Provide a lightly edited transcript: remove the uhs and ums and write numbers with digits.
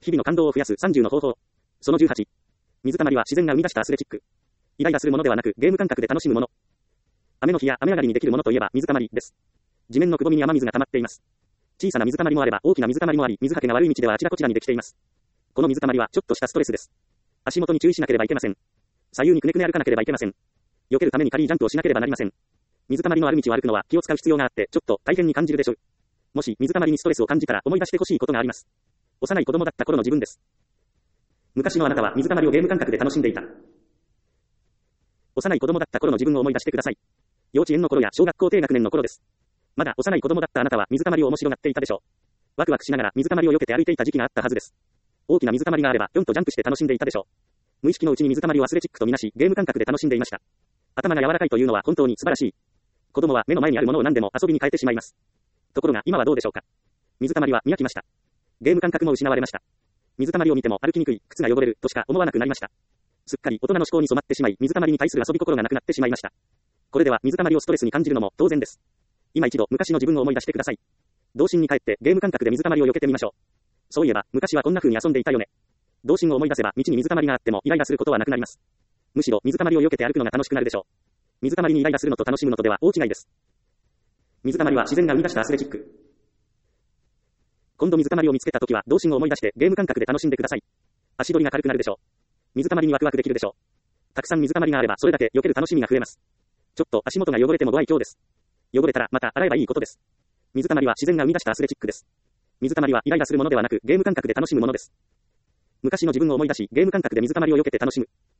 日々の感動を増やす30の方法。その18。水たまりは自然が生み出したアスレチック。イライラするものではなく、ゲーム感覚で楽しむもの。雨の日や雨上がりにできるものといえば水たまりです。地面のくぼみに雨水が溜まっています。小さな水たまりもあれば大きな水たまりもあり、水はけが悪い道ではあちらこちらにできています。この水たまりはちょっとしたストレスです。足元に注意しなければいけません。左右にくねくね歩かなければいけません。避けるために軽いジャンプをしなければなりません。水たまりのある道を歩くのは気を使う必要があって、ちょっと大変に感じるでしょう。もし水たまりにストレスを感じたら思い出してほしいことがあります。幼い子供だった頃の自分です。昔のあなたは水たまりをゲーム感覚で楽しんでいた。幼い子供だった頃の自分を思い出してください。幼稚園の頃や小学校低学年の頃です。まだ幼い子供だったあなたは水たまりを面白がっていたでしょう。ワクワクしながら水たまりを避けて歩いていた時期があったはずです。大きな水たまりがあればぴょんとジャンプして楽しんでいたでしょう。無意識のうちに水たまりをアスレチックとみなし、ゲーム感覚で楽しんでいました。頭が柔らかいというのは本当に素晴らしい。子供は目の前にあるものを何でも遊びに変えてしまいます。ところが今はどうでしょうか。水たまりは見飽きました。ゲーム感覚も失われました。水たまりを見ても歩きにくい、靴が汚れるとしか思わなくなりました。すっかり大人の思考に染まってしまい、水たまりに対する遊び心がなくなってしまいました。これでは水たまりをストレスに感じるのも当然です。今一度昔の自分を思い出してください。童心に帰ってゲーム感覚で水たまりを避けてみましょう。そういえば昔はこんな風に遊んでいたよね。童心を思い出せば道に水たまりがあってもイライラすることはなくなります。むしろ水たまりを避けて歩くのが楽しくなるでしょう。水たまりにイライラするのと楽しむのとでは大違いです。水たまりは自然が生み出したアスレチック。今度水たまりを見つけたときは童心を思い出してゲーム感覚で楽しんでください。足取りが軽くなるでしょう。水たまりにワクワクできるでしょう。たくさん水たまりがあればそれだけ避ける楽しみが増えます。ちょっと足元が汚れてもご愛嬌です。汚れたらまた洗えばいいことです。水たまりは自然が生み出したアスレチックです。水たまりはイライラするものではなくゲーム感覚で楽しむものです。昔の自分を思い出しゲーム感覚で水たまりを避けて楽しむ。